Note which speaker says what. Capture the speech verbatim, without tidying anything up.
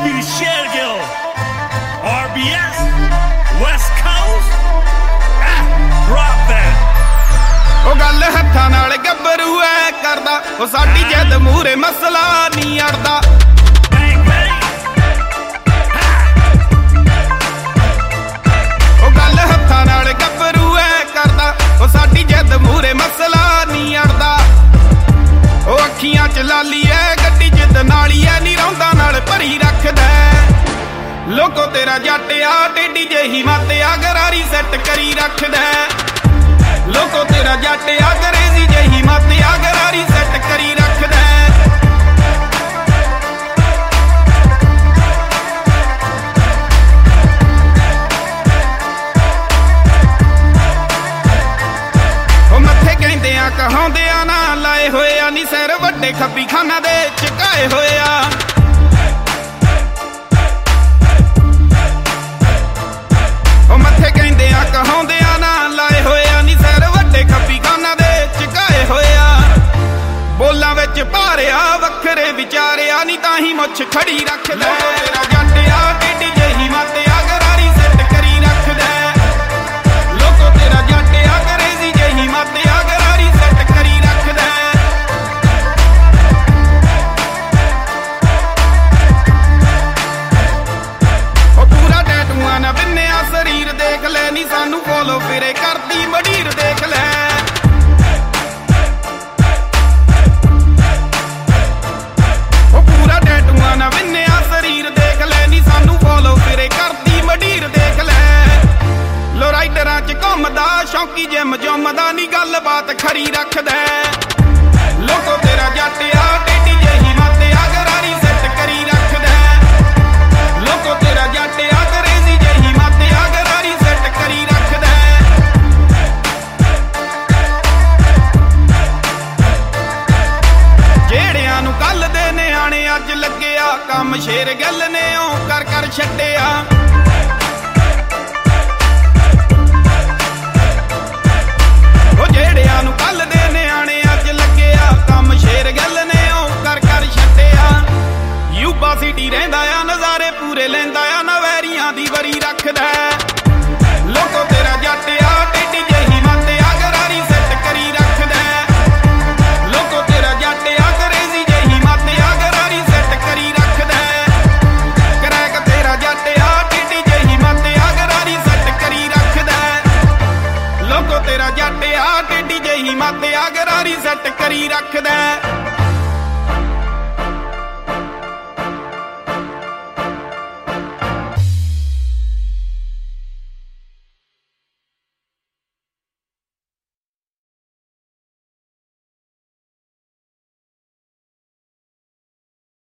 Speaker 1: Heavy Shergill, R B S, West Coast, ah, drop that.
Speaker 2: ਉਹ ਗੱਲ ਹੱਥਾਂ ਨਾਲ ਗੱਭਰੂ ਐ ਕਰਦਾ, ਉਹ ਸਾਡੀ ਜਿੱਦ ਮੂਹਰੇ ਮਸਲਾ ਨਹੀਂ ਅੜਦਾ। ਉਹ ਗੱਲ ਹੱਥਾਂ ਨਾਲ ਗੱਭਰੂ ਐ ਕਰਦਾ, ਉਹ ਸਾਡੀ ਜਿੱਦ ਮੂਹਰੇ ਮਸਲਾ ਨਹੀਂ ਅੜਦਾ। ਉਹ ਅੱਖੀਆਂ ਚ ਲਾਲੀ ਐ, ਗੱਡੀ ਜਿੱਦ ਨਾਲੀ ਐ, ਨੀ ਰੌਂਦਾਂ ਨਾਲ ਭਰੀ ਰੱਖਦਾ। ਲੋਕੋ ਤੇਰਾ ਜੱਟ ਆ ਟੇਢੀ ਜਿਹੀ ਮੱਤ ਆ, ਗਰਾਰੀ ਸੈੱਟ ਕਰੀ ਰੱਖਦਾ। ਲੋਕੋ ਤੇਰਾ ਜੱਟ ਆ ਗਰੇਜ਼ੀ ਜਿਹੀ ਮੱਤ ਆ, ਗਰਾਰੀ ਸੈੱਟ ਕਰੀ ਰੱਖਦਾ। ਉਹ ਮੱਥੇ ਕਹਿੰਦੇ ਆ ਕਹਾਉਂਦੇ ਆ ਨਾ ਲਾਏ ਹੋਏ ਆ, ਨੀ ਸਿਰ ਵੱਡੇ ਖੱਬੀ ਖਾਨਾ ਦੇ ਝੁਕਾਏ ਹੋਏ ਆ। ਉਹ ਮੱਥੇ ਕਹਿੰਦੇ ਆ ਕਹਾਉਂਦੇ ਆ ਨਾ ਲਾਏ ਹੋਏ ਆ, ਨੀ ਸਿਰ ਵੱਡੇ ਖੱਬੀ ਖਾਨਾ ਦੇ ਝੁਕਾਏ ਹੋਏ ਆ। ਬੋਲਾਂ ਵਿੱਚ ਭਾਰਿਆ ਵੱਖਰੇ ਵਿਚਾਰਿਆ, ਨੀ ਤਾਂ ਹੀ ਮੁੱਛ ਖੜੀ ਰੱਖਦਾ। ਤੇਰਾ ਜੱਟ ਆ ਟੇਢੀ ਜਿਹੀ ਮੱਤ ਆ, ਗਰਾਰੀ ਸੈੱਟ ਕਰੀ ਰੱਖਦਾ। ਲੋਕੋ ਤੇਰਾ ਜੱਟ ਆ ਗਰੇਜ਼ੀ ਜਿਹੀ ਮੱਤ ਆ, ਗਰਾਰੀ ਸੈੱਟ ਕਰੀ ਰੱਖਦਾ। ਉਹ ਪੂਰਾ ਟੈਟੂਆਂ ਨਾ ਬਿੰਨਿਆ ਸਰੀਰ ਦੇਖ ਲੈ, ਨੀ ਸਾਨੂੰ ਫੋਲੋ ਫਿਰੇ ਕਰਦੀ ਮਡੀਰ ਦੇਖ ਲੈ। ਉਹ ਪੂਰਾ ਟੈਟੂਆਂ ਨਾ ਬਿੰਨਿਆ ਸਰੀਰ ਦੇਖ ਲੈ, ਨੀ ਸਾਨੂੰ ਫੋਲੋ ਫਿਰੇ ਕਰਦੀ ਮਡੀਰ ਦੇਖ ਲੈ। ਲੋ ਰਾਈਡਰਾਂ ਚ ਘੁੰਮਦਾ ਸ਼ੌਂਕੀ ਜਿਮ ਜੁੰਮਦਾ, ਨੀ ਗੱਲਬਾਤ ਖਰੀ ਰੱਖਦਾ। ਲੋਕੋ ਤੇਰਾ ਜੱਟ ਆ ਟੇਢੀ ਜਿਹੀ ਮੱਤ ਆ, ਗਰਾਰੀ ਸੈੱਟ ਕਰੀ ਰੱਖਦਾ। ਲੋਕੋ ਤੇਰਾ ਜੱਟ ਆ ਗਰੇਜ਼ੀ ਜਿਹੀ ਮੱਤ ਆ, ਗਰਾਰੀ ਸੈੱਟ ਕਰੀ ਰੱਖਦਾ। ਜਿਹੜਿਆਂ ਨੂੰ ਕੱਲ ਦੇ ਨਿਆਣੇ ਅੱਜ ਲੱਗਿਆ, ਕੰਮ ਸ਼ੇਰ ਗੱਲ ਨੇ ਉਹ ਕਰ ਕਰ ਛੱਡਿਆ। ਉਹ ਜਿਹੜਿਆਂ ਨੂੰ ਕੱਲ ਦੇ ਨਿਆਣੇ ਅੱਜ ਲੱਗਿਆ, ਕੰਮ ਸ਼ੇਰ ਗੱਲ ਨੇ ਉਹ ਕਰ ਕਰ ਛੱਡਿਆ। ਯੂਬਾ ਸਿਟੀ ਰਹਿੰਦਾ ਆ, ਨਜ਼ਾਰੇ ਪੂਰੇ ਲੈਂਦਾ ਆ, ਨਵੈਰੀਆਂ ਦੀ ਵਰੀ ਰੱਖਦਾ। ਲੋਕੋ ਤੇਰਾ ਜੱਟ ਆ ਟੇਢੀ ਜਿਹੀ ਮੱਤ ਆ, ਗਰਾਰੀ ਸੈੱਟ ਕਰੀ ਰੱਖਦਾ। ਲੋਕੋ ਤੇਰਾ ਜੱਟ ਆ ਗਰੇਜ਼ੀ ਜਿਹੀ ਮੱਤ ਆ, ਗਰਾਰੀ ਸੈੱਟ ਕਰੀ ਰੱਖਦਾ। ਕਰੈਕ ਤੇਰਾ ਜੱਟ ਆ ਟੇਢੀ ਜਿਹੀ ਮੱਤ ਆ, ਗਰਾਰੀ ਸੈੱਟ ਕਰੀ ਰੱਖਦਾ। ਲੋਕੋ ਤੇਰਾ ਜੱਟ ਆ ਟੇਢੀ ਜਿਹੀ ਮੱਤ ਆ, ਗਰਾਰੀ ਸੈੱਟ ਕਰੀ ਰੱਖਦਾ।